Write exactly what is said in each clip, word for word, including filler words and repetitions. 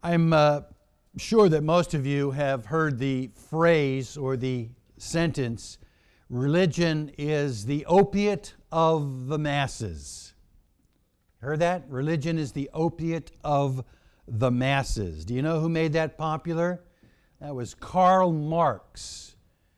I'm uh, sure that most of you have heard the phrase or the sentence, religion is the opiate of the masses. Heard that? Religion is the opiate of the masses. Do you know who made that popular? That was Karl Marx.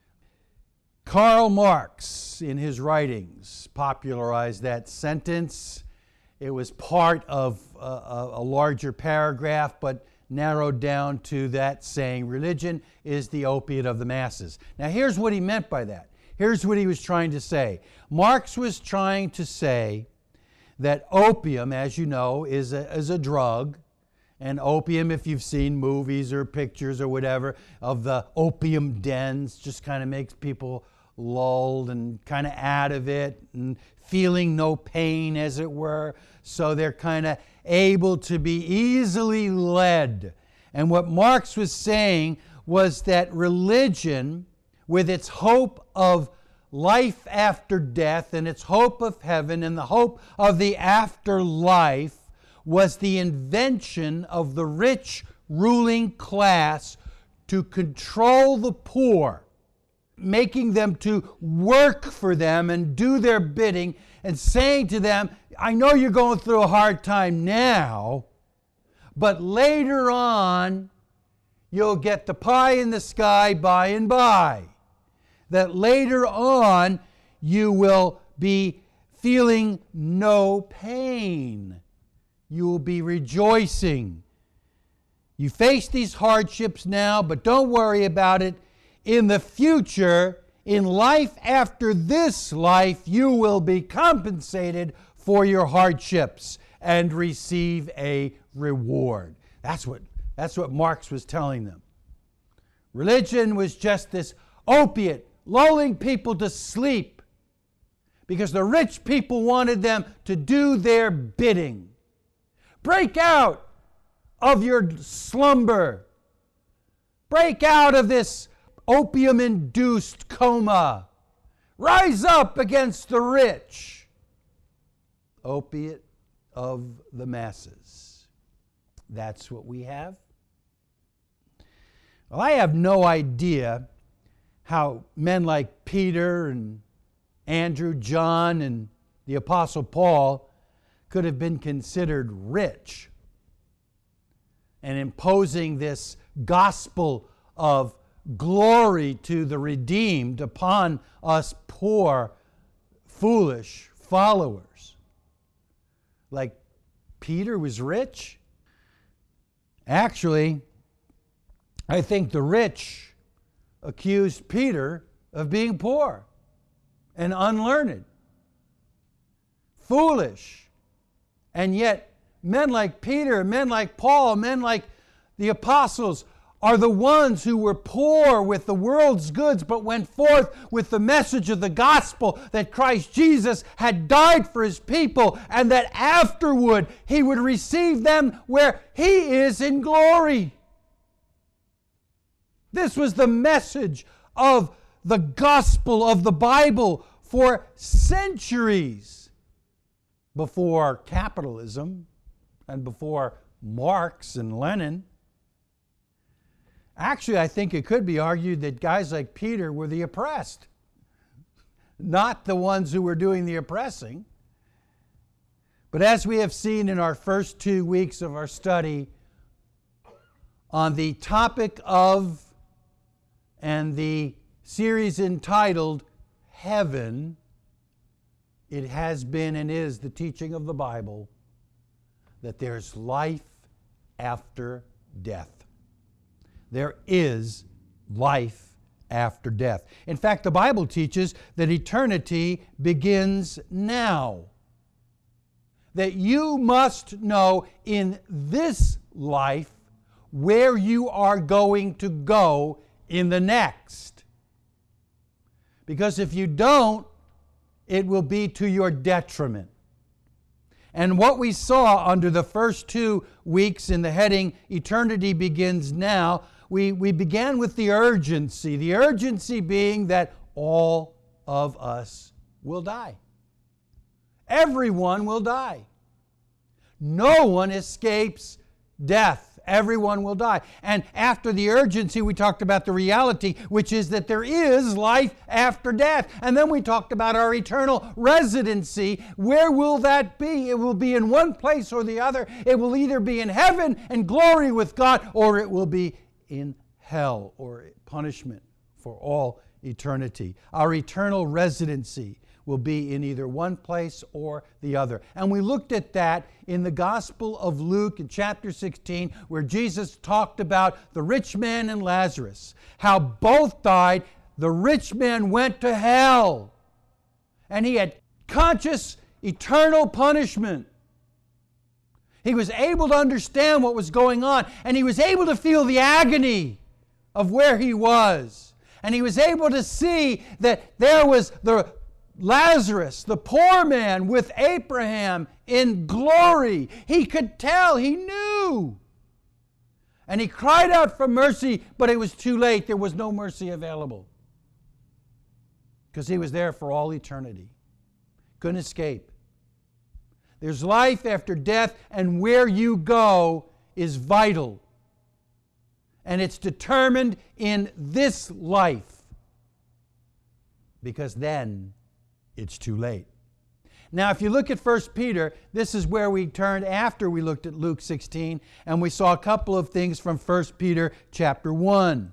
Karl Marx, in his writings, popularized that sentence. It was part of a, a, a larger paragraph, but narrowed down to that saying, religion is the opiate of the masses. Now here's what he meant by that. Here's what he was trying to say. Marx was trying to say that opium, as you know, is a, is a drug. And opium, if you've seen movies or pictures or whatever of the opium dens, just kind of makes people lulled and kind of out of it and feeling no pain, as it were. So they're kind of able to be easily led. And what Marx was saying was that religion, with its hope of life after death and its hope of heaven and the hope of the afterlife, was the invention of the rich ruling class to control the poor, making them to work for them and do their bidding, and saying to them, I know you're going through a hard time now, but later on you'll get the pie in the sky by and by. That later on you will be feeling no pain. You will be rejoicing. You face these hardships now, but don't worry about it. In the future, in life after this life, you will be compensated for your hardships and receive a reward. That's what, that's what Marx was telling them. Religion was just this opiate, lulling people to sleep because the rich people wanted them to do their bidding. Break out of your slumber. Break out of this opium-induced coma. Rise up against the rich. Opiate of the masses. That's what we have. Well, I have no idea how men like Peter and Andrew, John, and the Apostle Paul could have been considered rich and imposing this gospel of glory to the redeemed upon us poor, foolish followers. Like Peter was rich? Actually, I think the rich accused Peter of being poor and unlearned, foolish. And yet, men like Peter, men like Paul, men like the apostles are the ones who were poor with the world's goods, but went forth with the message of the gospel that Christ Jesus had died for his people, and that afterward he would receive them where he is in glory. This was the message of the gospel of the Bible for centuries. Before capitalism and before Marx and Lenin. Actually, I think it could be argued that guys like Peter were the oppressed, not the ones who were doing the oppressing. But as we have seen in our first two weeks of our study on the topic of and the series entitled Heaven, it has been and is the teaching of the Bible that there's life after death. There is life after death. In fact, the Bible teaches that eternity begins now. That you must know in this life where you are going to go in the next. Because if you don't, it will be to your detriment. And what we saw under the first two weeks in the heading, Eternity Begins Now, we, we began with the urgency. The urgency being that all of us will die. Everyone will die. No one escapes death Everyone will die. And after the urgency, we talked about the reality, which is that there is life after death. And then we talked about our eternal residency. Where will that be? It will be in one place or the other. It will either be in heaven and glory with God, or it will be in hell or punishment for all eternity. Our eternal residency will be in either one place or the other. And we looked at that in the Gospel of Luke in chapter sixteen, where Jesus talked about the rich man and Lazarus, how both died. The rich man went to hell, and he had conscious eternal punishment. He was able to understand what was going on, and he was able to feel the agony of where he was. And he was able to see that there was the Lazarus, the poor man, with Abraham in glory. He could tell, he knew. And he cried out for mercy, but it was too late. There was no mercy available, because he was there for all eternity. Couldn't escape. There's life after death, and where you go is vital. And it's determined in this life, because then it's too late. Now, if you look at First Peter, this is where we turned after we looked at Luke sixteen, and we saw a couple of things from First Peter chapter one.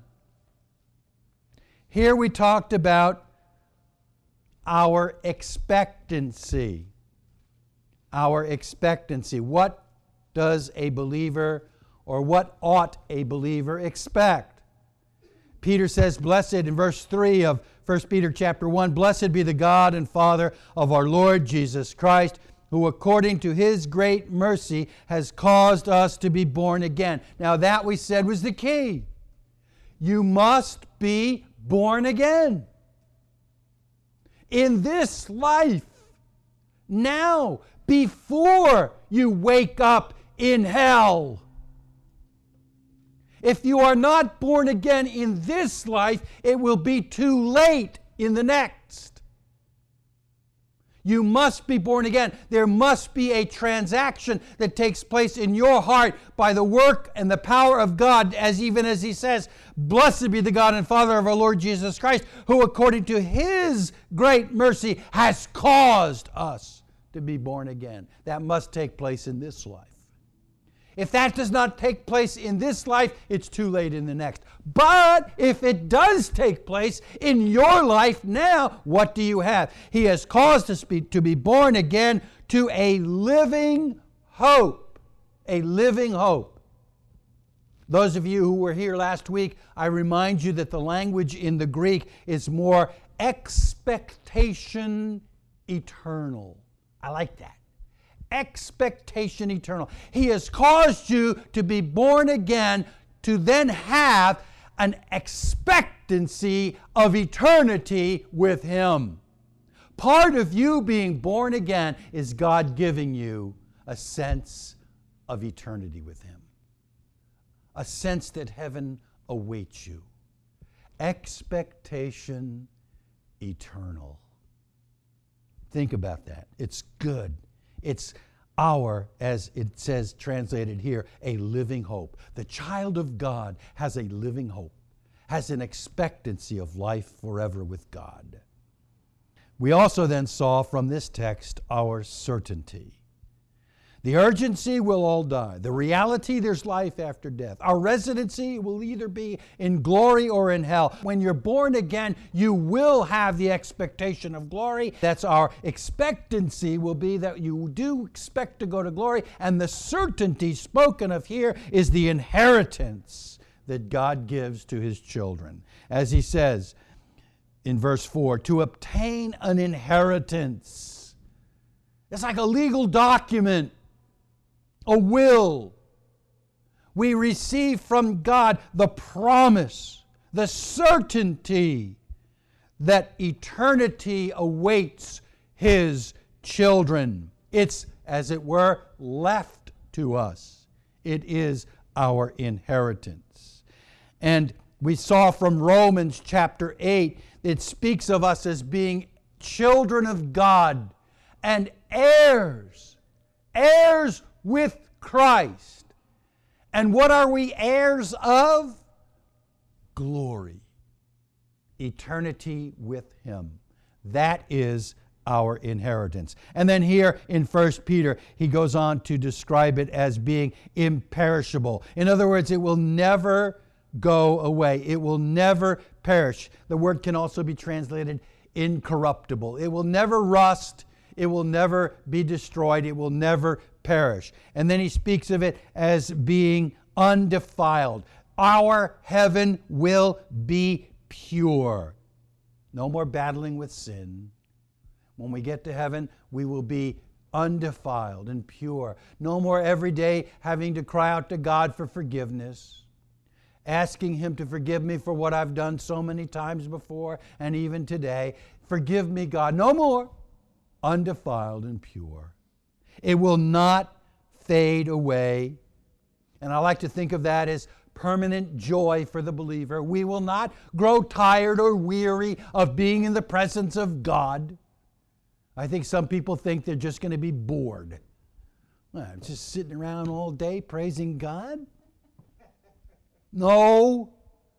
Here we talked about our expectancy. Our expectancy. What does a believer, or what ought a believer expect? Peter says, blessed, in verse three of First Peter chapter one, blessed be the God and Father of our Lord Jesus Christ, who according to His great mercy has caused us to be born again. Now that, we said, was the key. You must be born again. In this life, now, before you wake up in hell. If you are not born again in this life, it will be too late in the next. You must be born again. There must be a transaction that takes place in your heart by the work and the power of God, as even as He says, blessed be the God and Father of our Lord Jesus Christ, who according to His great mercy has caused us to be born again. That must take place in this life. If that does not take place in this life, it's too late in the next. But if it does take place in your life now, what do you have? He has caused us to be born again to a living hope. A living hope. Those of you who were here last week, I remind you that the language in the Greek is more expectation eternal. I like that. Expectation eternal. He has caused you to be born again to then have an expectancy of eternity with Him. Part of you being born again is God giving you a sense of eternity with Him. A sense that heaven awaits you. Expectation eternal. Think about that. It's good. It's our, as it says translated here, a living hope. The child of God has a living hope, has an expectancy of life forever with God. We also then saw from this text our certainty. The urgency, we'll all die. The reality, there's life after death. Our residency will either be in glory or in hell. When you're born again, you will have the expectation of glory. That's our expectancy, will be that you do expect to go to glory. And the certainty spoken of here is the inheritance that God gives to His children. As He says in verse four, to obtain an inheritance. It's like a legal document. A will. We receive from God the promise, the certainty that eternity awaits His children. It's, as it were, left to us. It is our inheritance. And we saw from Romans chapter eight, it speaks of us as being children of God and heirs, heirs with Christ, And what are we heirs of? Glory. Eternity with Him. That is our inheritance. And then here in First Peter, he goes on to describe it as being imperishable. In other words, it will never go away. It will never perish. The word can also be translated incorruptible. It will never rust. It will never be destroyed. It will never perish. And then he speaks of it as being undefiled. Our heaven will be pure. No more battling with sin. When we get to heaven, we will be undefiled and pure. No more every day having to cry out to God for forgiveness, asking Him to forgive me for what I've done so many times before and even today. Forgive me, God. No more. Undefiled and pure. It will not fade away. And I like to think of that as permanent joy for the believer. We will not grow tired or weary of being in the presence of God. I think some people think they're just going to be bored. Well, just sitting around all day praising God? No.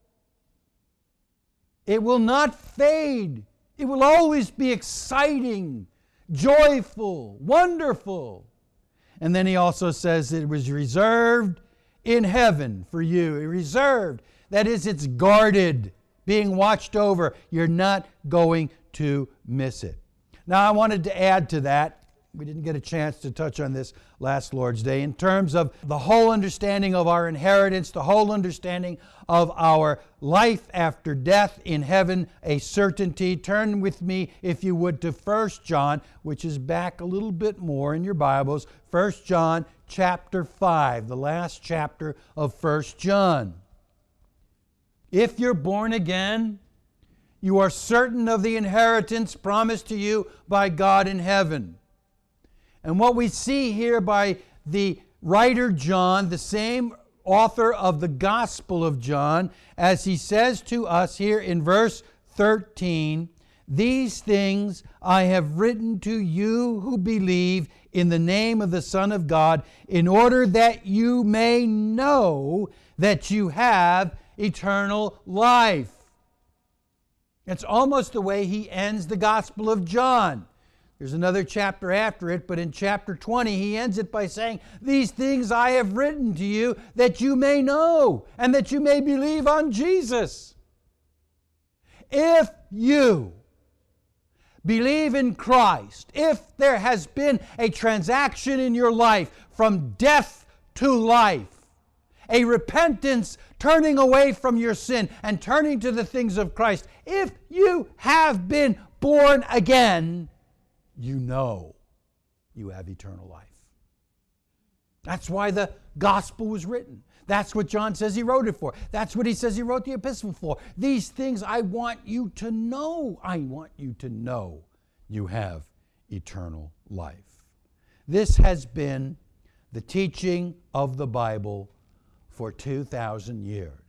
It will not fade. It will always be exciting, joyful, wonderful. And then he also says it was reserved in heaven for you. Reserved. That is, it's guarded, being watched over. You're not going to miss it. Now, I wanted to add to that, we didn't get a chance to touch on this last Lord's Day, in terms of the whole understanding of our inheritance, the whole understanding of our life after death in heaven, a certainty. Turn with me, if you would, to First John, which is back a little bit more in your Bibles. First John chapter five, the last chapter of First John. If you're born again, you are certain of the inheritance promised to you by God in heaven. And what we see here by the writer John, the same author of the Gospel of John, as he says to us here in verse thirteen, "These things I have written to you who believe in the name of the Son of God, in order that you may know that you have eternal life." It's almost the way he ends the Gospel of John. There's another chapter after it, but in chapter twenty, he ends it by saying, "These things I have written to you that you may know and that you may believe on Jesus." If you believe in Christ, if there has been a transaction in your life from death to life, a repentance, turning away from your sin and turning to the things of Christ, if you have been born again, you know you have eternal life. That's why the gospel was written. That's what John says he wrote it for. That's what he says he wrote the epistle for. These things I want you to know. I want you to know you have eternal life. This has been the teaching of the Bible for two thousand years.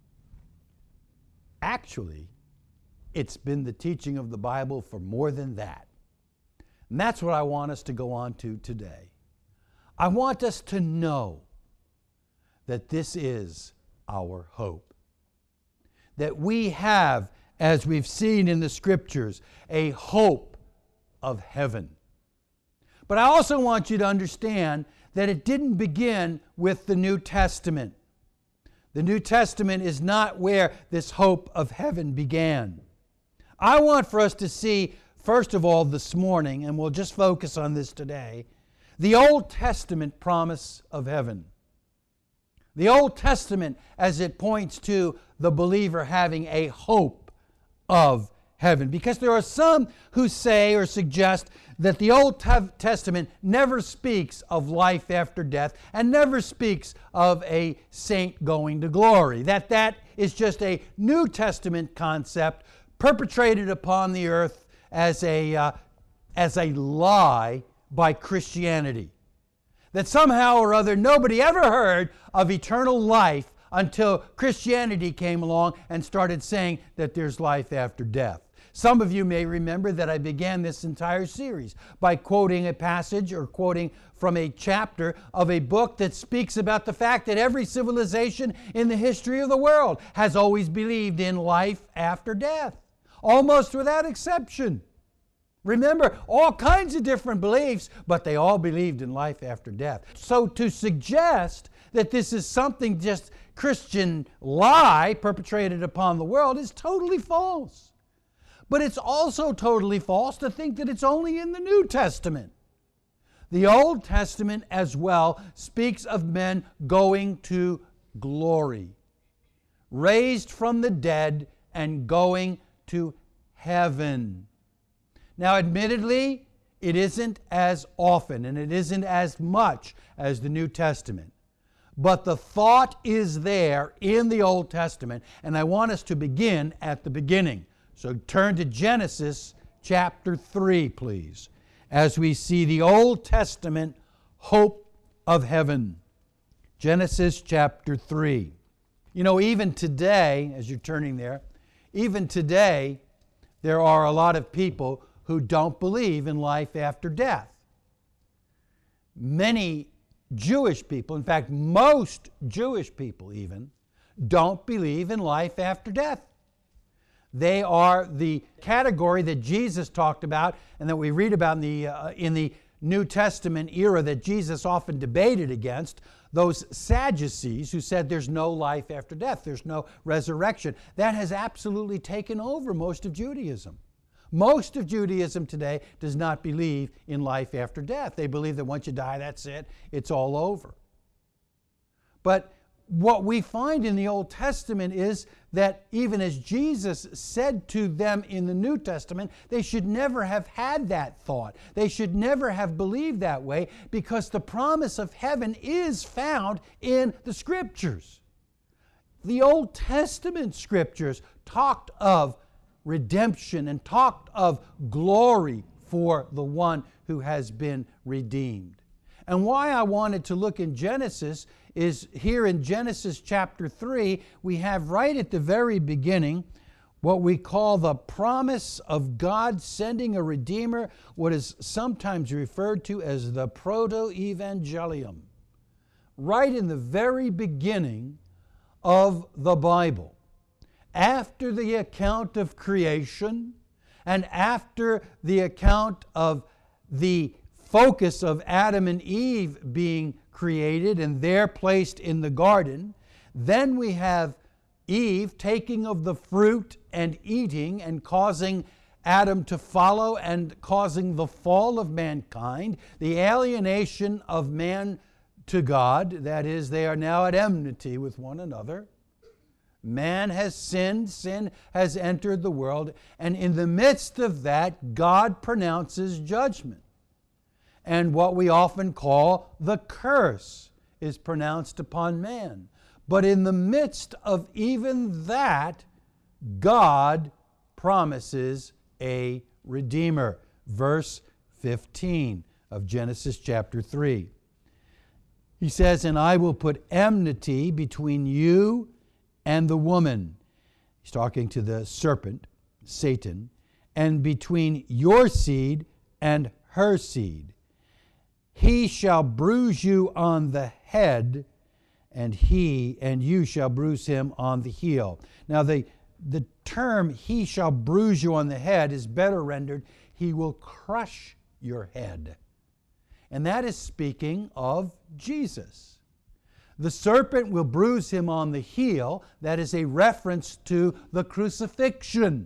Actually, it's been the teaching of the Bible for more than that. And that's what I want us to go on to today. I want us to know that this is our hope. That we have, as we've seen in the Scriptures, a hope of heaven. But I also want you to understand that it didn't begin with the New Testament. The New Testament is not where this hope of heaven began. I want for us to see, first of all, this morning, and we'll just focus on this today, the Old Testament promise of heaven. The Old Testament as it points to the believer having a hope of heaven. Because there are some who say or suggest that the Old Testament never speaks of life after death and never speaks of a saint going to glory. That that is just a New Testament concept perpetrated upon the earth as a, uh, as a lie by Christianity. That somehow or other nobody ever heard of eternal life until Christianity came along and started saying that there's life after death. Some of you may remember that I began this entire series by quoting a passage or quoting from a chapter of a book that speaks about the fact that every civilization in the history of the world has always believed in life after death, almost without exception. Remember, all kinds of different beliefs, but they all believed in life after death. So to suggest that this is something just Christian lie perpetrated upon the world is totally false. But it's also totally false to think that it's only in the New Testament. The Old Testament as well speaks of men going to glory, raised from the dead and going to heaven. Now, admittedly, it isn't as often and it isn't as much as the New Testament. But the thought is there in the Old Testament, and I want us to begin at the beginning. So turn to Genesis chapter three, please, as we see the Old Testament hope of heaven. Genesis chapter three. You know, even today, as you're turning there, even today, there are a lot of people who don't believe in life after death. Many Jewish people, in fact, most Jewish people even, don't believe in life after death. They are the category that Jesus talked about and that we read about in the, uh, in the New Testament era that Jesus often debated against, those Sadducees who said there's no life after death, there's no resurrection. That has absolutely taken over most of Judaism. Most of Judaism today does not believe in life after death. They believe that once you die, that's it. It's all over. But what we find in the Old Testament is that even as Jesus said to them in the New Testament, they should never have had that thought. They should never have believed that way because the promise of heaven is found in the Scriptures. The Old Testament Scriptures talked of redemption and talked of glory for the one who has been redeemed. And why I wanted to look in Genesis is here in Genesis chapter three, we have right at the very beginning what we call the promise of God sending a Redeemer, what is sometimes referred to as the proto-evangelium. Right in the very beginning of the Bible. After the account of creation and after the account of the focus of Adam and Eve being created and there placed in the garden, then we have Eve taking of the fruit and eating and causing Adam to follow and causing the fall of mankind, the alienation of man to God, that is, they are now at enmity with one another. Man has sinned, sin has entered the world, and in the midst of that, God pronounces judgment. And what we often call the curse is pronounced upon man. But in the midst of even that, God promises a Redeemer. Verse fifteen of Genesis chapter three. He says, "And I will put enmity between you and the woman," he's talking to the serpent, Satan, "and between your seed and her seed. He shall bruise you on the head, and he and you shall bruise him on the heel." Now the, the term, "he shall bruise you on the head," is better rendered, "he will crush your head." And that is speaking of Jesus. The serpent will bruise him on the heel. That is a reference to the crucifixion.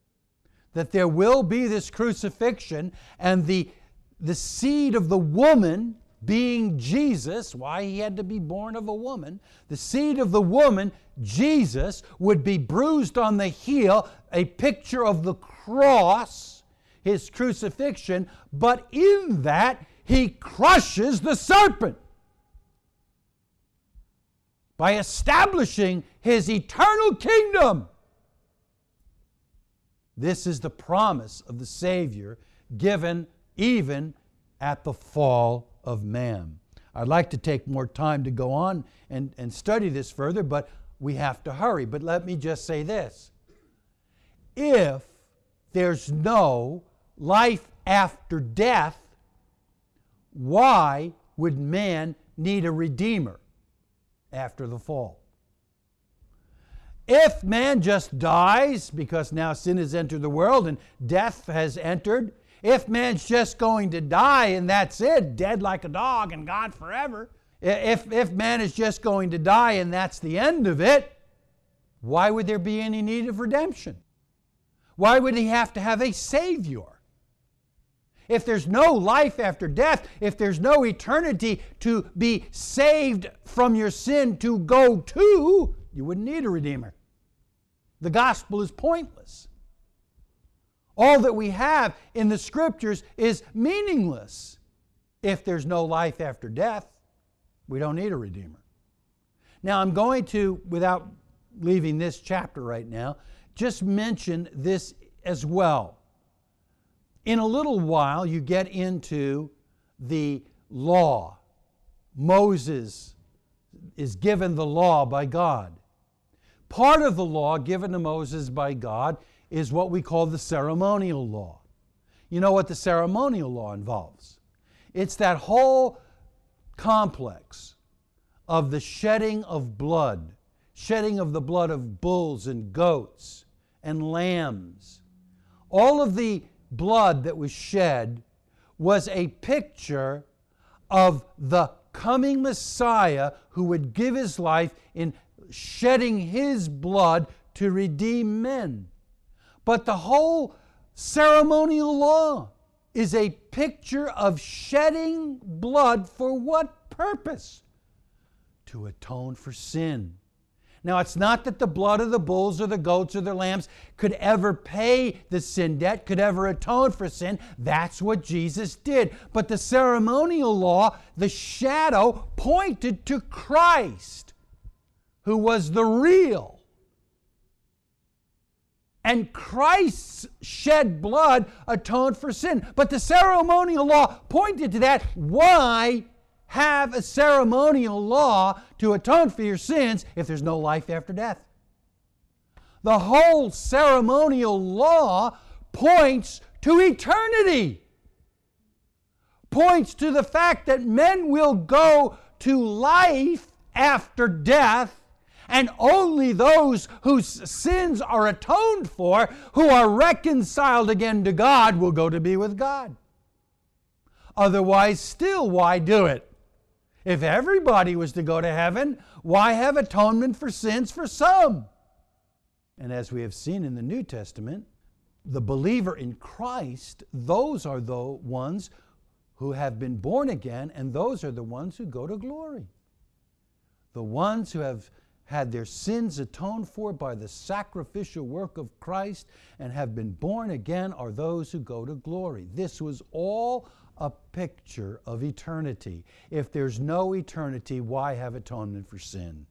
That there will be this crucifixion, and the, the seed of the woman being Jesus, why he had to be born of a woman, the seed of the woman, Jesus, would be bruised on the heel, a picture of the cross, his crucifixion, but in that he crushes the serpent by establishing his eternal kingdom. This is the promise of the Savior given even at the fall of man. I'd like to take more time to go on and, and study this further, but we have to hurry. But let me just say this. If there's no life after death, why would man need a redeemer after the fall? If man just dies because now sin has entered the world and death has entered, if man's just going to die and that's it, dead like a dog and gone forever, if, if man is just going to die and that's the end of it, why would there be any need of redemption? Why would he have to have a Savior? If there's no life after death, if there's no eternity to be saved from your sin to go to, you wouldn't need a Redeemer. The gospel is pointless. All that we have in the Scriptures is meaningless. If there's no life after death, we don't need a Redeemer. Now I'm going to, without leaving this chapter right now, just mention this as well. In a little while, you get into the law. Moses is given the law by God. Part of the law given to Moses by God is what we call the ceremonial law. You know what the ceremonial law involves? It's that whole complex of the shedding of blood, shedding of the blood of bulls and goats and lambs. All of the blood that was shed was a picture of the coming Messiah who would give his life in shedding his blood to redeem men. But the whole ceremonial law is a picture of shedding blood for what purpose? To atone for sin. Now, it's not that the blood of the bulls or the goats or the lambs could ever pay the sin debt, could ever atone for sin. That's what Jesus did. But the ceremonial law, the shadow, pointed to Christ, who was the real. And Christ's shed blood atoned for sin. But the ceremonial law pointed to that. Why have a ceremonial law to atone for your sins if there's no life after death? The whole ceremonial law points to eternity. Points to the fact that men will go to life after death, and only those whose sins are atoned for, who are reconciled again to God, will go to be with God. Otherwise, still, why do it? If everybody was to go to heaven, why have atonement for sins for some? And as we have seen in the New Testament, the believer in Christ, those are the ones who have been born again, and those are the ones who go to glory. The ones who have had their sins atoned for by the sacrificial work of Christ and have been born again are those who go to glory. This was all a picture of eternity. If there's no eternity, why have atonement for sin?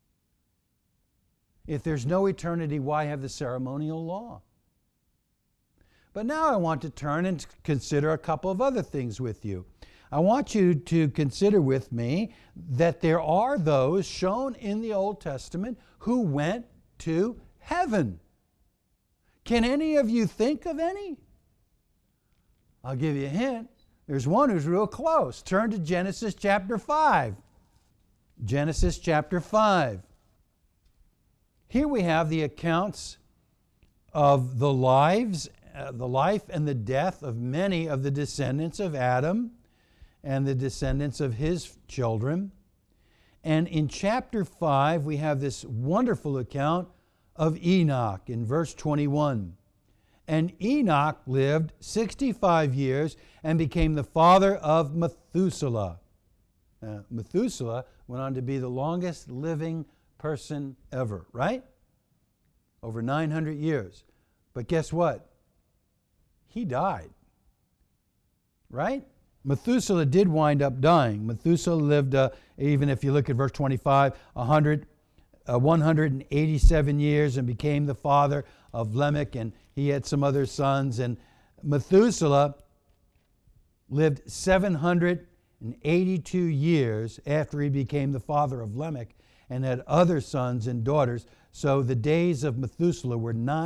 If there's no eternity, why have the ceremonial law? But now I want to turn and consider a couple of other things with you. I want you to consider with me that there are those shown in the Old Testament who went to heaven. Can any of you think of any? I'll give you a hint. There's one who's real close. Turn to Genesis chapter five. Genesis chapter five. Here we have the accounts of the lives, uh, the life and the death of many of the descendants of Adam and the descendants of his children. And in chapter five, we have this wonderful account of Enoch in verse twenty-one. And Enoch lived sixty-five years and became the father of Methuselah. Uh, Methuselah went on to be the longest living person ever, right? Over nine hundred years. But guess what? He died, right? Methuselah did wind up dying. Methuselah lived, uh, even if you look at verse twenty-five, one hundred, uh, one hundred eighty-seven years and became the father of Lamech, and he had some other sons. And Methuselah lived seven hundred eighty-two years after he became the father of Lamech and had other sons and daughters. So the days of Methuselah were nine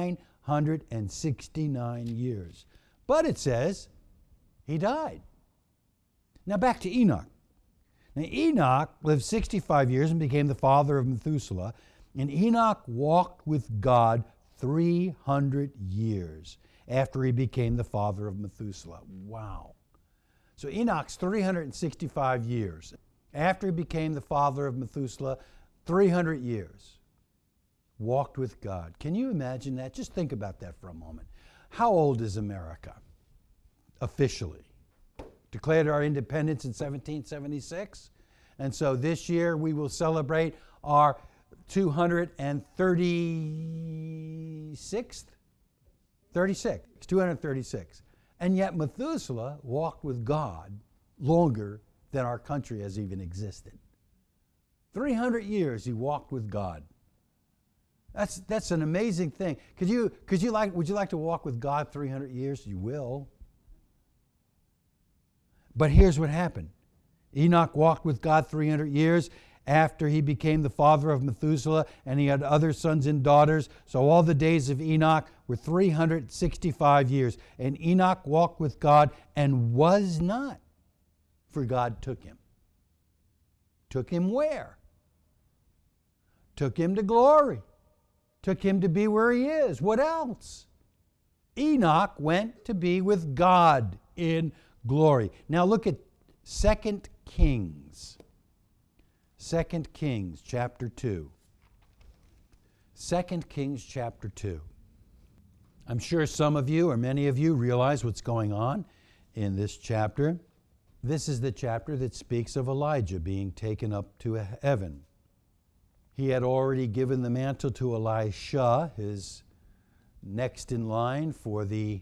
hundred sixty-nine years. But it says he died. Now back to Enoch. Now Enoch lived sixty-five years and became the father of Methuselah. And Enoch walked with God three hundred years after he became the father of Methuselah. Wow. So Enoch's three hundred sixty-five years. After he became the father of Methuselah, three hundred years. Walked with God. Can you imagine that? Just think about that for a moment. How old is America officially? Declared our independence in seventeen seventy-six. And so this year we will celebrate our two hundred thirty-sixth? thirty-six. two hundred thirty-six. And yet Methuselah walked with God longer than our country has even existed. three hundred years he walked with God. That's that's an amazing thing. Could you could you like would you like to walk with God three hundred years? You will. But here's what happened. Enoch walked with God three hundred years after he became the father of Methuselah, and he had other sons and daughters. So all the days of Enoch were three hundred sixty-five years. And Enoch walked with God and was not, for God took him. Took him where? Took him to glory. Took him to be where he is. What else? Enoch went to be with God in glory. Now look at Second Kings. Second Kings chapter two. Second Kings chapter two. I'm sure some of you or many of you realize what's going on in this chapter. This is the chapter that speaks of Elijah being taken up to heaven. He had already given the mantle to Elisha, his next in line for the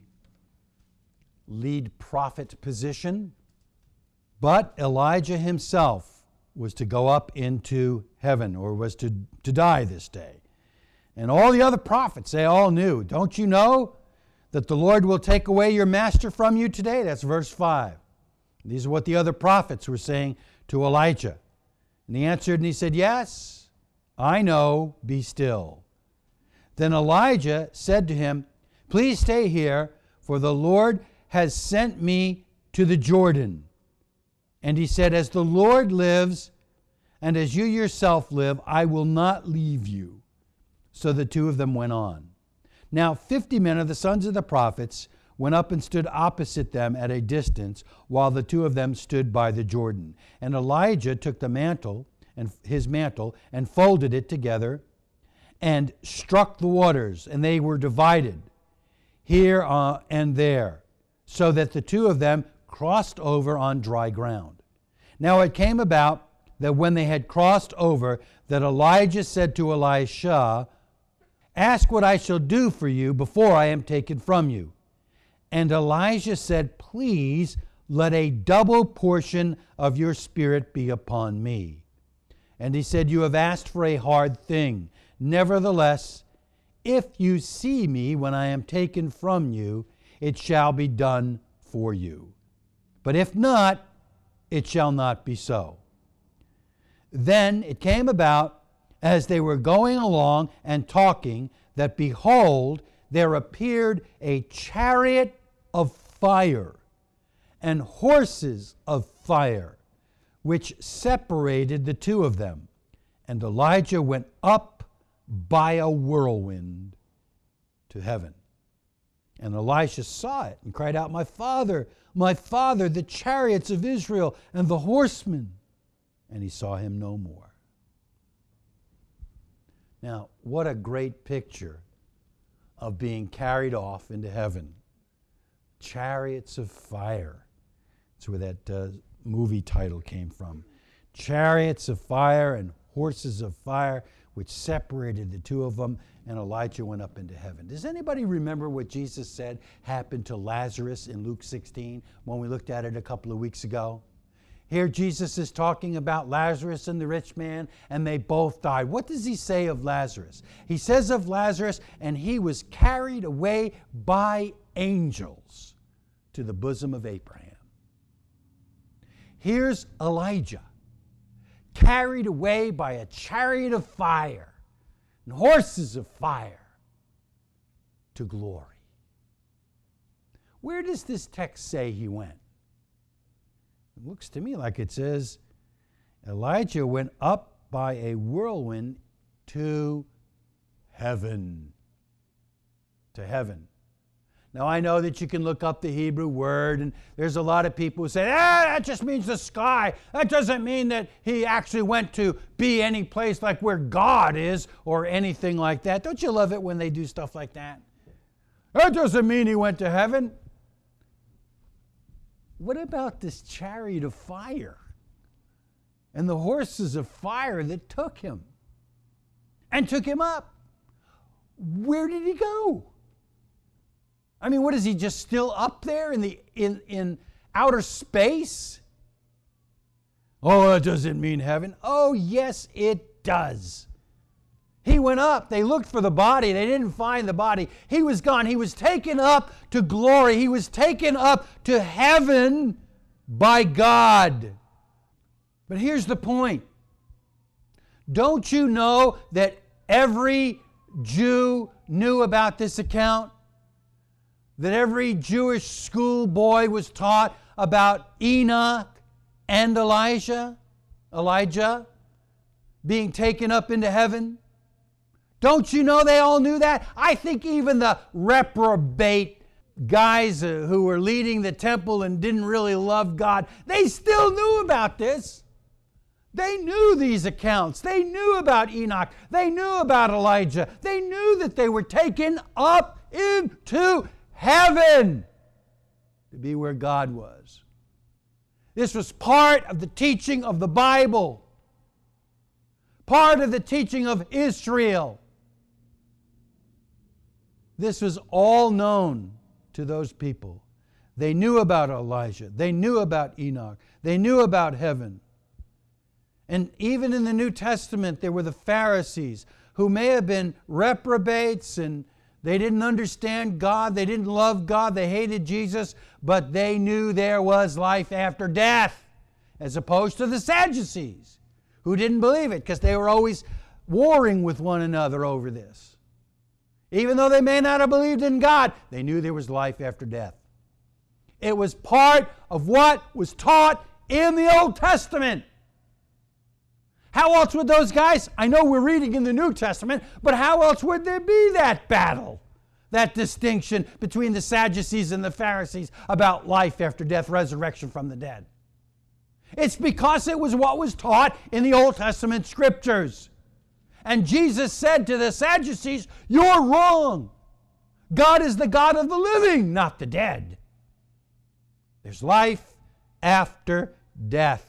lead prophet position. But Elijah himself was to go up into heaven, or was to, to die this day. And all the other prophets, they all knew. Don't you know that the Lord will take away your master from you today? That's verse five. These are what the other prophets were saying to Elijah. And he answered and he said, yes, I know, be still. Then Elijah said to him, please stay here, for the Lord has sent me to the Jordan. And he said, as the Lord lives, and as you yourself live, I will not leave you. So the two of them went on. Now fifty men of the sons of the prophets went up and stood opposite them at a distance, while the two of them stood by the Jordan. And Elijah took the mantle, and his mantle, and folded it together, and struck the waters, and they were divided here uh, and there, so that the two of them crossed over on dry ground. Now it came about that when they had crossed over, that Elijah said to Elisha, ask what I shall do for you before I am taken from you. And Elijah said, please let a double portion of your spirit be upon me. And he said, you have asked for a hard thing. Nevertheless, if you see me when I am taken from you, it shall be done for you. But if not, it shall not be so. Then it came about, as they were going along and talking, that behold, there appeared a chariot of fire and horses of fire, which separated the two of them. And Elijah went up by a whirlwind to heaven. And Elisha saw it and cried out, my father, my father, the chariots of Israel and the horsemen. And he saw him no more. Now, what a great picture of being carried off into heaven. Chariots of fire. That's where that uh, movie title came from. Chariots of fire and horses of fire, which separated the two of them, and Elijah went up into heaven. Does anybody remember what Jesus said happened to Lazarus in Luke sixteen when we looked at it a couple of weeks ago? Here Jesus is talking about Lazarus and the rich man, and they both died. What does he say of Lazarus? He says of Lazarus, and he was carried away by angels to the bosom of Abraham. Here's Elijah, carried away by a chariot of fire and horses of fire. to glory. Where does this text say he went? It looks to me like it says Elijah went up by a whirlwind to heaven. To heaven. Now, I know that you can look up the Hebrew word, and there's a lot of people who say, ah, that just means the sky. That doesn't mean that he actually went to be any place like where God is or anything like that. Don't you love it when they do stuff like that? That doesn't mean he went to heaven. What about this chariot of fire and the horses of fire that took him and took him up? Where did he go? I mean, what is he, just still up there in the in, in outer space? Oh, that doesn't mean heaven. Oh, yes, it does. He went up. They looked for the body. They didn't find the body. He was gone. He was taken up to glory. He was taken up to heaven by God. But here's the point. Don't you know that every Jew knew about this account? That every Jewish schoolboy was taught about Enoch and Elijah, Elijah being taken up into heaven? Don't you know they all knew that? I think even the reprobate guys uh, who were leading the temple and didn't really love God, they still knew about this. They knew these accounts. They knew about Enoch. They knew about Elijah. They knew that they were taken up into heaven to be where God was. This was part of the teaching of the Bible, part of the teaching of Israel. This was all known to those people. They knew about Elijah. They knew about Enoch. They knew about heaven. And even in the New Testament, there were the Pharisees who may have been reprobates and they didn't understand God. They didn't love God. They hated Jesus. But they knew there was life after death, as opposed to the Sadducees, who didn't believe it because they were always warring with one another over this. Even though they may not have believed in God, they knew there was life after death. It was part of what was taught in the Old Testament. How else would those guys, I know we're reading in the New Testament, but how else would there be that battle, that distinction between the Sadducees and the Pharisees about life after death, resurrection from the dead? It's because it was what was taught in the Old Testament scriptures. And Jesus said to the Sadducees, you're wrong. God is the God of the living, not the dead. There's life after death.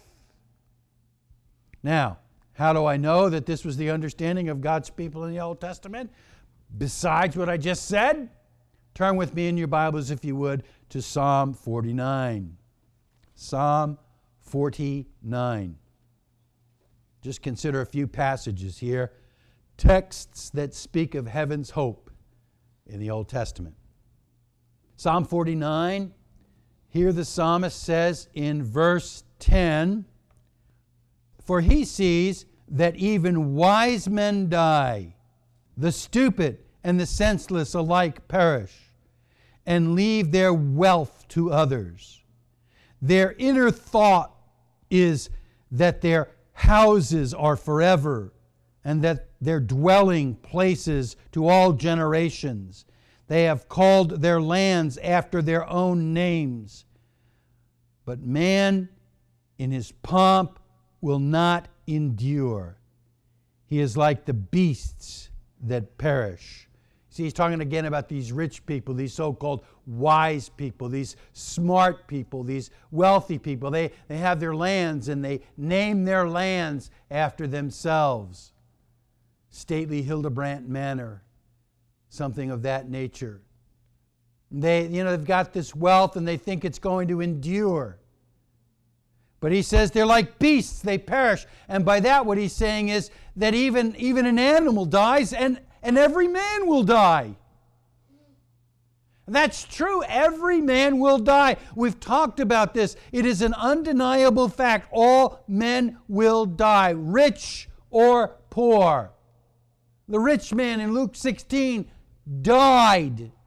Now, how do I know that this was the understanding of God's people in the Old Testament? Besides what I just said, turn with me in your Bibles, if you would, to Psalm forty-nine. Psalm forty-nine. Just consider a few passages here, texts that speak of heaven's hope in the Old Testament. Psalm forty-nine, here the psalmist says in verse ten, for he sees that even wise men die, the stupid and the senseless alike perish, and leave their wealth to others. Their inner thought is that their houses are forever, and that their dwelling places to all generations. They have called their lands after their own names. But man in his pomp will not endure. He is like the beasts that perish. See, he's talking again about these rich people, these so-called wise people, these smart people, these wealthy people. They, they have their lands and they name their lands after themselves. Stately Hildebrandt Manor, something of that nature. They, you know, they've got this wealth and they think it's going to endure. But he says they're like beasts, they perish. And by that what he's saying is that even, even an animal dies and, and every man will die. That's true. Every man will die. We've talked about this. It is an undeniable fact. All men will die, rich or poor. The rich man in Luke sixteen died.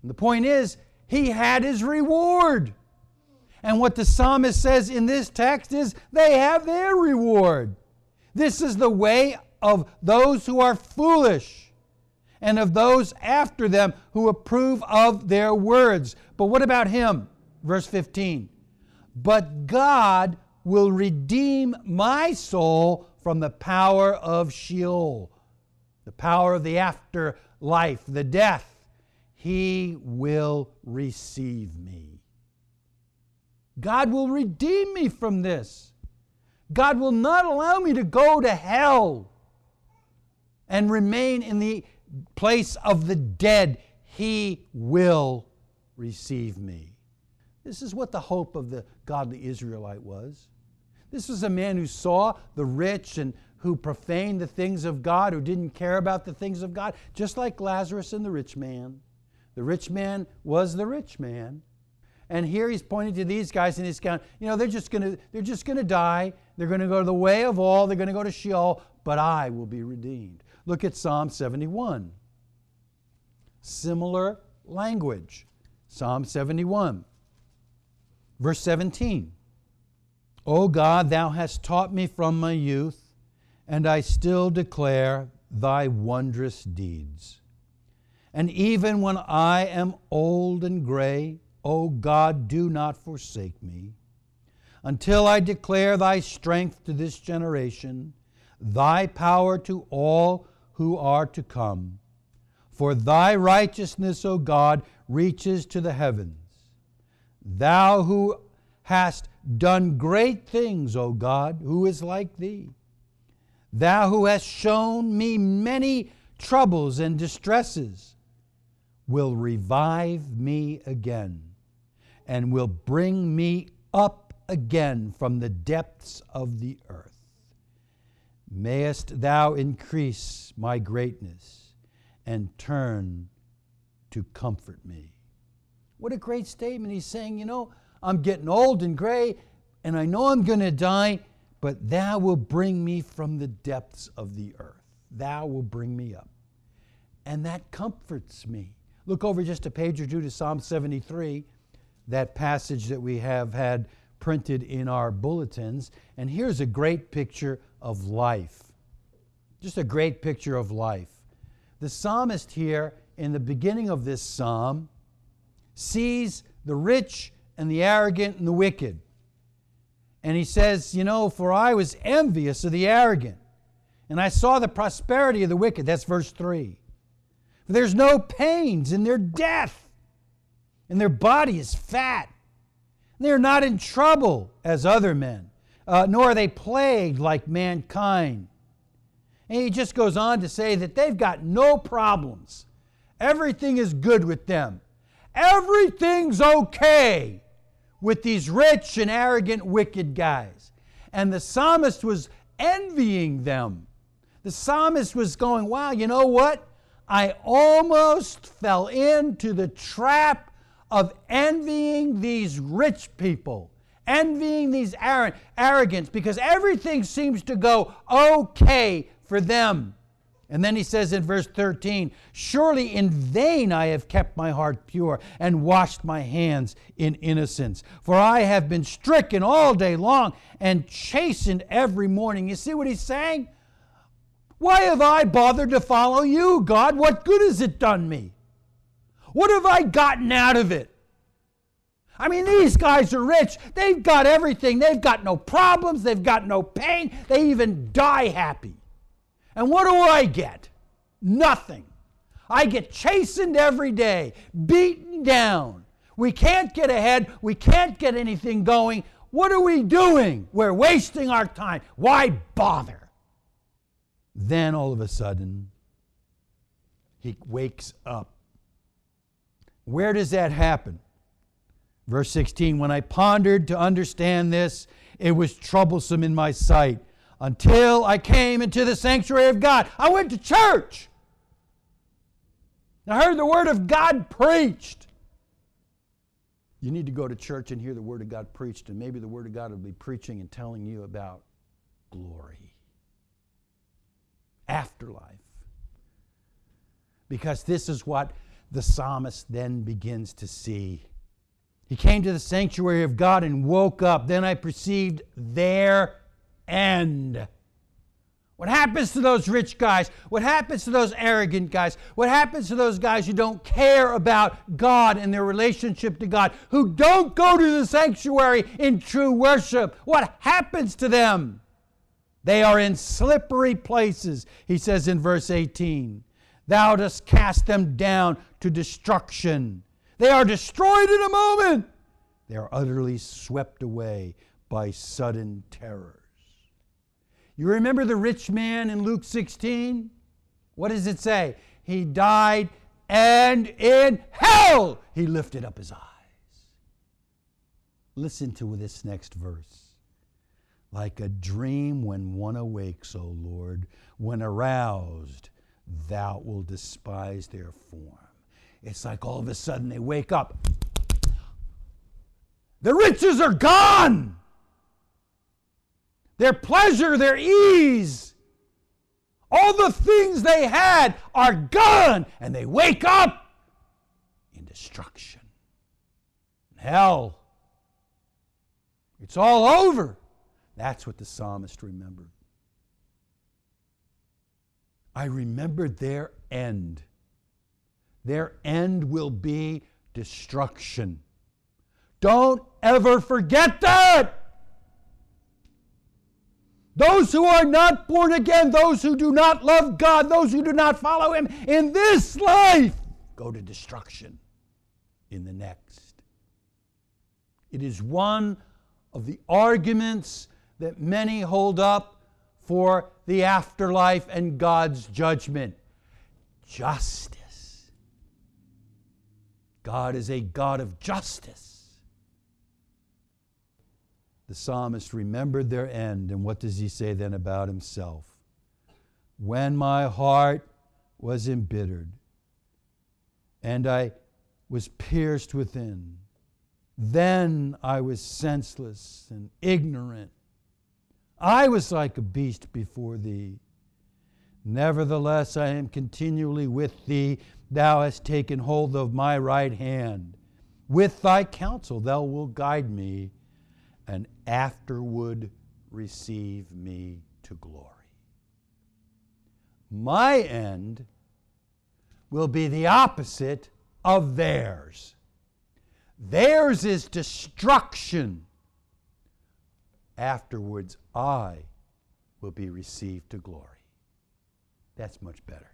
And the point is, he had his reward. And what the psalmist says in this text is they have their reward. This is the way of those who are foolish and of those after them who approve of their words. But what about him? Verse fifteen. But God will redeem my soul from the power of Sheol, the power of the afterlife, the death. He will receive me. God will redeem me from this. God will not allow me to go to hell and remain in the place of the dead. He will receive me. This is what the hope of the godly Israelite was. This was a man who saw the rich and who profaned the things of God, who didn't care about the things of God, just like Lazarus and the rich man. The rich man was the rich man. And here he's pointing to these guys and he's going, you know, they're just going to they're just going to die. They're going to go to the way of all. They're going to go to Sheol, but I will be redeemed. Look at Psalm seventy-one. Similar language. Psalm seventy-one. Verse seventeen. O God, thou hast taught me from my youth, and I still declare thy wondrous deeds. And even when I am old and gray, O God, do not forsake me, until I declare thy strength to this generation, thy power to all who are to come. For thy righteousness, O God, reaches to the heavens. Thou who hast done great things, O God, who is like thee? Thou who hast shown me many troubles and distresses, will revive me again, and will bring me up again from the depths of the earth. Mayest thou increase my greatness and turn to comfort me. What a great statement. He's saying, you know, I'm getting old and gray, and I know I'm going to die, but thou will bring me from the depths of the earth. Thou will bring me up. And that comforts me. Look over just a page or two to Psalm seventy-three, that passage that we have had printed in our bulletins. And here's a great picture of life. Just a great picture of life. The psalmist here, in the beginning of this psalm, sees the rich and the arrogant and the wicked. And he says, you know, for I was envious of the arrogant, and I saw the prosperity of the wicked. That's verse three. For there's no pains in their death, and their body is fat. They are not in trouble as other men, uh, nor are they plagued like mankind. And he just goes on to say that they've got no problems. Everything is good with them. Everything's okay with these rich and arrogant, wicked guys. And the psalmist was envying them. The psalmist was going, wow, you know what? I almost fell into the trap of envying these rich people, envying these arrogants, because everything seems to go okay for them. And then he says in verse thirteen, surely in vain I have kept my heart pure and washed my hands in innocence. For I have been stricken all day long and chastened every morning. You see what he's saying? Why have I bothered to follow you, God? What good has it done me? What have I gotten out of it? I mean, these guys are rich. They've got everything. They've got no problems. They've got no pain. They even die happy. And what do I get? Nothing. I get chastened every day, beaten down. We can't get ahead. We can't get anything going. What are we doing? We're wasting our time. Why bother? Then all of a sudden, he wakes up. Where does that happen? Verse sixteen, when I pondered to understand this, it was troublesome in my sight until I came into the sanctuary of God. I went to church. I heard the Word of God preached. You need to go to church and hear the Word of God preached, and maybe the Word of God will be preaching and telling you about glory, afterlife. Because this is what the psalmist then begins to see. He came to the sanctuary of God and woke up. Then I perceived their end. What happens to those rich guys? What happens to those arrogant guys? What happens to those guys who don't care about God and their relationship to God, who don't go to the sanctuary in true worship? What happens to them? They are in slippery places, he says in verse eighteen. Thou dost cast them down to destruction. They are destroyed in a moment. They are utterly swept away by sudden terrors. You remember the rich man in Luke sixteen? What does it say? He died, and in hell he lifted up his eyes. Listen to this next verse. Like a dream when one awakes, O Lord, when aroused, thou wilt despise their form. It's like all of a sudden they wake up. The riches are gone. Their pleasure, their ease, all the things they had are gone. And they wake up in destruction. Hell. It's all over. That's what the psalmist remembered. I remembered their end. Their end will be destruction. Don't ever forget that. Those who are not born again, those who do not love God, those who do not follow Him in this life, go to destruction in the next. It is one of the arguments that many hold up for the afterlife and God's judgment. Justice. God is a God of justice. The psalmist remembered their end, and what does he say then about himself? When my heart was embittered, and I was pierced within, then I was senseless and ignorant. I was like a beast before thee. Nevertheless, I am continually with thee. Thou hast taken hold of my right hand. With thy counsel thou wilt guide me, and afterward receive me to glory. My end will be the opposite of theirs. Theirs is destruction. Afterwards, I will be received to glory. That's much better.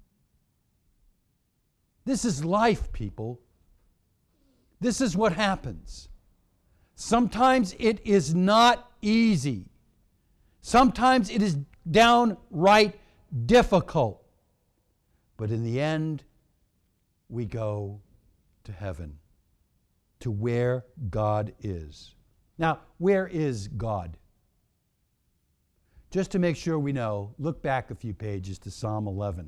This is life, people. This is what happens. Sometimes it is not easy. Sometimes it is downright difficult. But in the end, we go to heaven, to where God is. Now, where is God? Just to make sure we know, look back a few pages to Psalm eleven.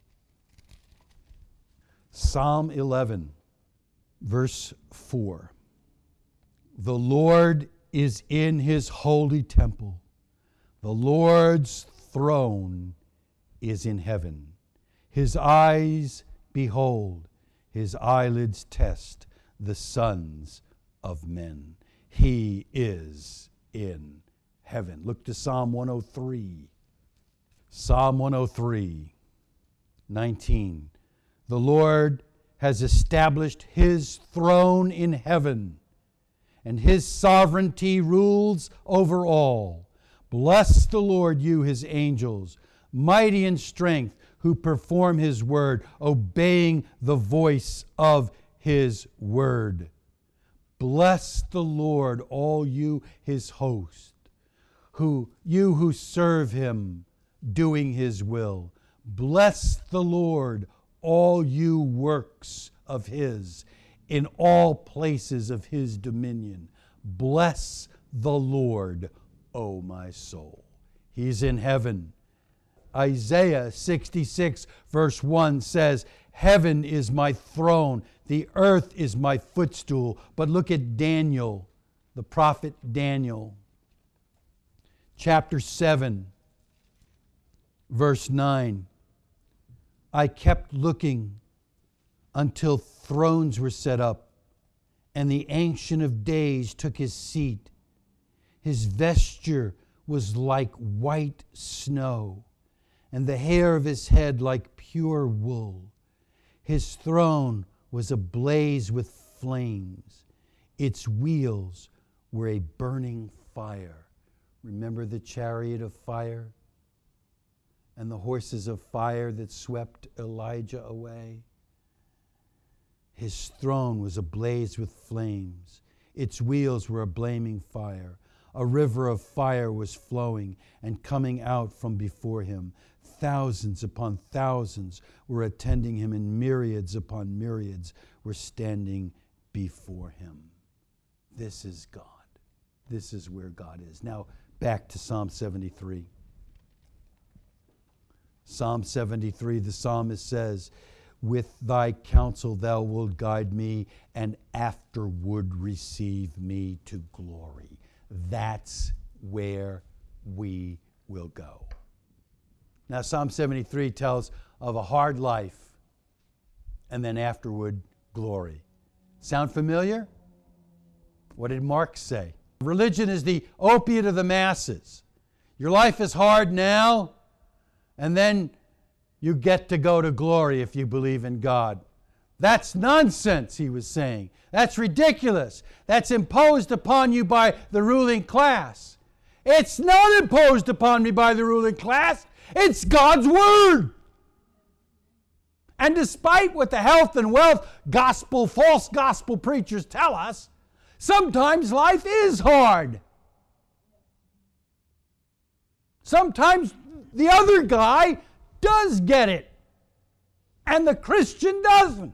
Psalm eleven, verse four. The Lord is in His holy temple. The Lord's throne is in heaven. His eyes behold, His eyelids test the sons of men. He is in heaven. Look to Psalm one oh three. Psalm one oh three, nineteen. The Lord has established His throne in heaven, and His sovereignty rules over all. Bless the Lord, you His angels, mighty in strength, who perform His word, obeying the voice of His word. Bless the Lord, all you His host, who you who serve Him, doing His will. Bless the Lord, all you works of His, in all places of His dominion. Bless the Lord, O my soul. He's in heaven. Isaiah sixty-six verse one says, heaven is my throne, the earth is my footstool. But look at Daniel, the prophet Daniel. Chapter seven, verse nine. I kept looking until thrones were set up, and the Ancient of Days took his seat. His vesture was like white snow, and the hair of his head like pure wool. His throne was ablaze with flames. Its wheels were a burning fire. Remember the chariot of fire and the horses of fire that swept Elijah away? His throne was ablaze with flames. Its wheels were a blaming fire. A river of fire was flowing and coming out from before him. Thousands upon thousands were attending him, and myriads upon myriads were standing before him. This is God. This is where God is. Now, back to Psalm seventy-three. Psalm seventy-three, the psalmist says, "With thy counsel thou wilt guide me, and afterward receive me to glory." That's where we will go. Now, Psalm seventy-three tells of a hard life and then afterward glory. Sound familiar? What did Marx say? Religion is the opiate of the masses. Your life is hard now, and then you get to go to glory if you believe in God. That's nonsense, he was saying. That's ridiculous. That's imposed upon you by the ruling class. It's not imposed upon me by the ruling class. It's God's Word. And despite what the health and wealth gospel, false gospel preachers tell us, sometimes life is hard. Sometimes the other guy does get it, and the Christian doesn't.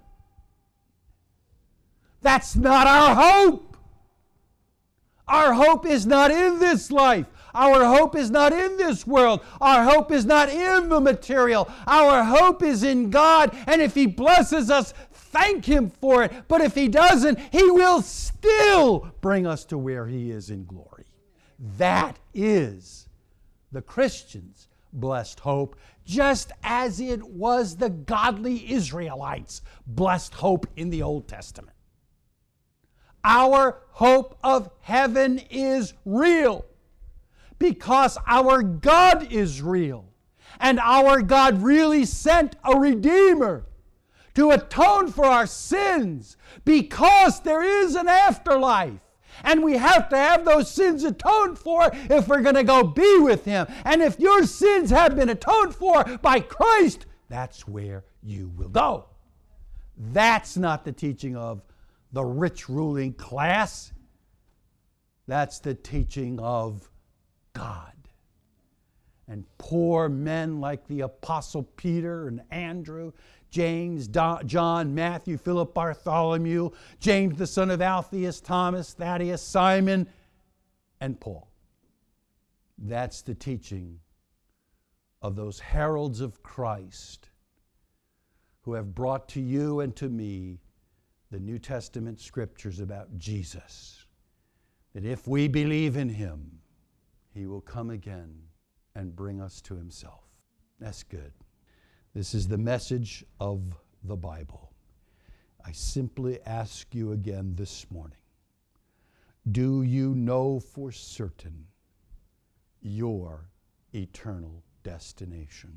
That's not our hope. Our hope is not in this life. Our hope is not in this world. Our hope is not in the material. Our hope is in God, and if He blesses us, thank Him for it. But if He doesn't, He will still bring us to where He is in glory. That is the Christian's blessed hope, just as it was the godly Israelites' blessed hope in the Old Testament. Our hope of heaven is real because our God is real. And our God really sent a Redeemer to atone for our sins because there is an afterlife. And we have to have those sins atoned for if we're going to go be with Him. And if your sins have been atoned for by Christ, that's where you will go. That's not the teaching of the rich ruling class. That's the teaching of God. And poor men like the Apostle Peter and Andrew, James, John, Matthew, Philip, Bartholomew, James the son of Alphaeus, Thomas, Thaddeus, Simon, and Paul. That's the teaching of those heralds of Christ who have brought to you and to me the New Testament scriptures about Jesus. That if we believe in Him, He will come again and bring us to Himself. That's good. This is the message of the Bible. I simply ask you again this morning, do you know for certain your eternal destination?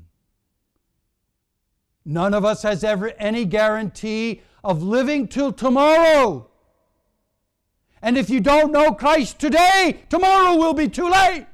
None of us has ever any guarantee of living till tomorrow. And if you don't know Christ today, tomorrow will be too late.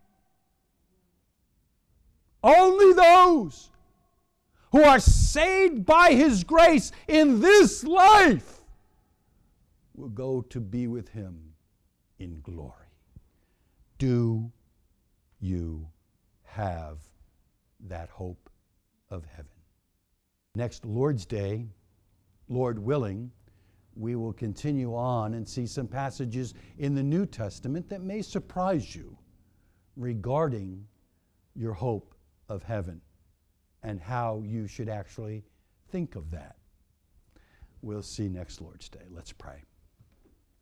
Only those who are saved by His grace in this life will go to be with Him in glory. Do you have that hope of heaven? Next Lord's Day, Lord willing, we will continue on and see some passages in the New Testament that may surprise you regarding your hope of heaven and how you should actually think of that. We'll see next Lord's Day. Let's pray.